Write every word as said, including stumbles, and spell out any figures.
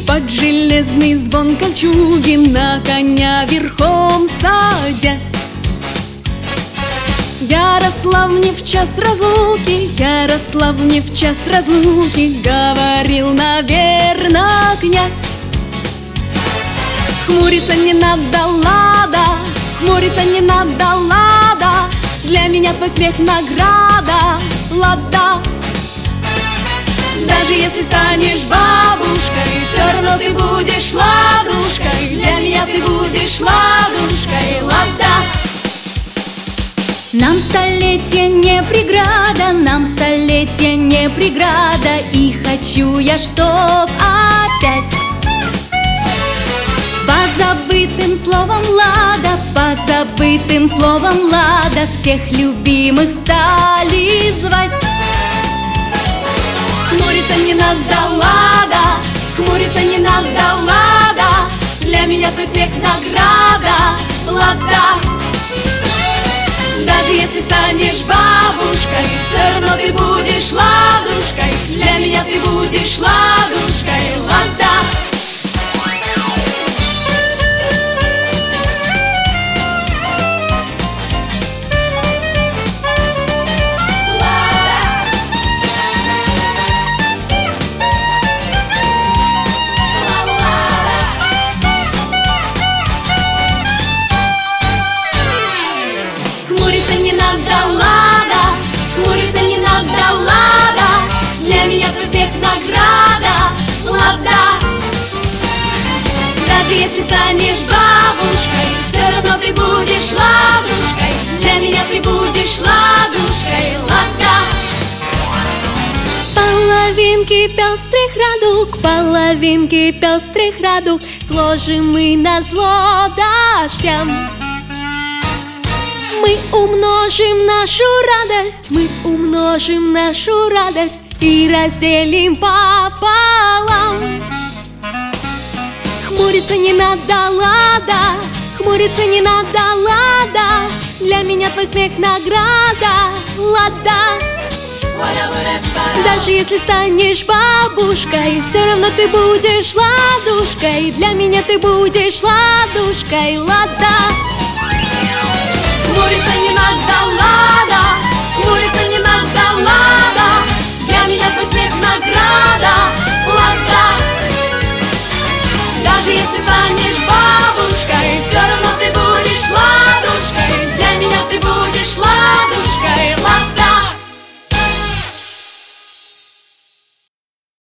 под железный звон кольчуги, на коня верхом садясь. Ярослав мне в час разлуки, Ярослав мне в час разлуки говорил, наверно, князь. Хмуриться не надо, лада, хмуриться не надо, лада, для меня твой смех награда, лада. Даже если станешь бабушкой, все равно ты будешь ладушкой, для меня ты будешь ладушкой, лада. Нам столетие не преграда, нам столетие не преграда, и хочу я, чтоб опять по забытым словам лада, по забытым словам лада всех любимых стали звать. Хмуриться не надо, лада, хмуриться не надо, лада, для меня твой смех награда, лада. Даже если станешь бабушкой, все равно ты будешь ладушкой, для меня ты будешь ладушкой, лада. Хмуриться не надо, лада, хмуриться не надо, лада, для меня твой смех награда, лада. Даже если станешь бабушкой, все равно ты будешь ладушкой, для меня ты будешь ладушкой, лада. Половинки пестрых радуг, половинки пестрых радуг сложим мы на зло дождям. Мы умножим нашу радость, мы умножим нашу радость и разделим пополам. Хмуриться не надо, лада, хмуриться не надо, лада, для меня твой смех награда, лада. Даже если станешь бабушкой, все равно ты будешь ладушкой, для меня ты будешь ладушкой, лада.